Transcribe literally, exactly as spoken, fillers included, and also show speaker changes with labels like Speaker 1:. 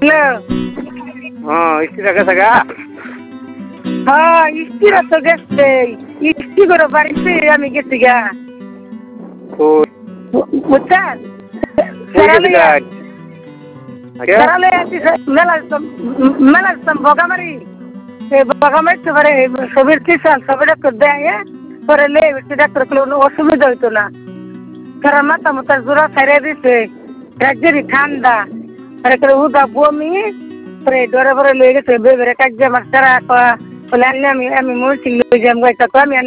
Speaker 1: Hello.
Speaker 2: হ্যাঁ স্ত্রী গেছে গা।
Speaker 1: হ্যাঁ স্ত্রীরা তো গেছে, স্ত্রী করে বাড়িতে আমি গেছি গা।
Speaker 2: কই
Speaker 1: বুঝছেন?
Speaker 2: কই গেছিলেন? আগে
Speaker 1: সেরালে আছি মেলা মেলা বগামারি এই বগামারি তো পারে সবের কিষান সবে ডাক্তার দেয় পরে লে ডাক্তার কোনো অসুবিধা হইতো না। কারণ মাথা মাথা জোড়া ছাড়িয়ে দিছে, রাজ্যেরই ঠান্ডা পরে করে উদা বমি পরে ডরে ভরে লয়ে গেছে বেবেরে কাজ আমার সারা বলে আমি আমি মরছি লয়ে যাম আমি